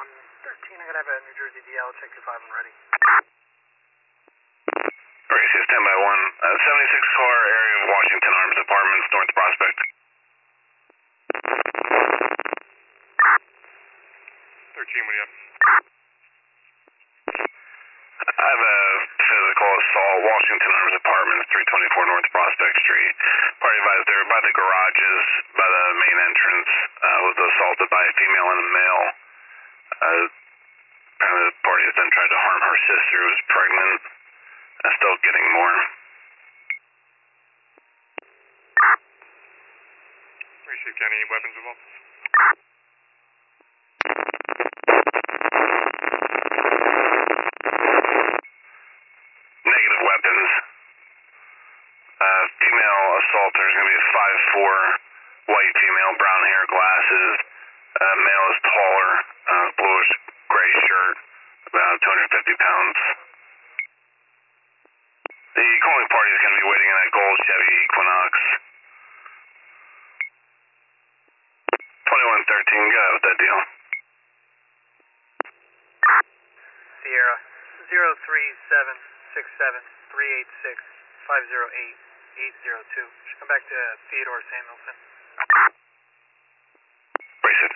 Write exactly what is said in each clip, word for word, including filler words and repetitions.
one thirteen, I'm going to have a New Jersey D L, check two five, I'm ready. Gracie, stand by one. Uh, seventy-six car, area of Washington Arms Apartments, North Prospect. thirteen, what do you have? I have a physical assault, Washington Arms Apartments, three twenty-four North Prospect Street. Party advised there by the garages, by the main entrance, uh, was assaulted by a female and a male. Uh, apparently the party has then tried to harm her sister who was pregnant. Uh, still getting more. Received any weapons involved? Negative weapons. Uh, female assaulter is going to be a five four, white female, brown hair, glasses. Uh, male is taller, uh, bluish gray shirt, about two hundred fifty pounds. The calling party is going to be waiting in that gold Chevy Equinox. twenty-one thirteen, get out with that deal. Sierra, zero three seven six seven three eight six five zero eight eight zero two. Should come back to Theodore Samuelson. Brace it.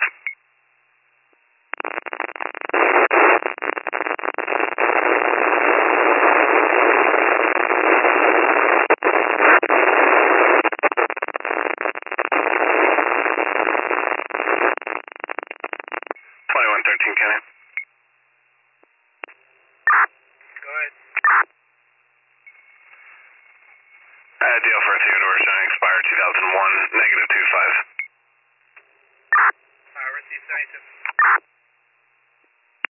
twenty-one thirteen, Kenny. Go ahead. Uh, deal for Theodore showing expired two thousand one, negative two five. Uh, receive seventy-two.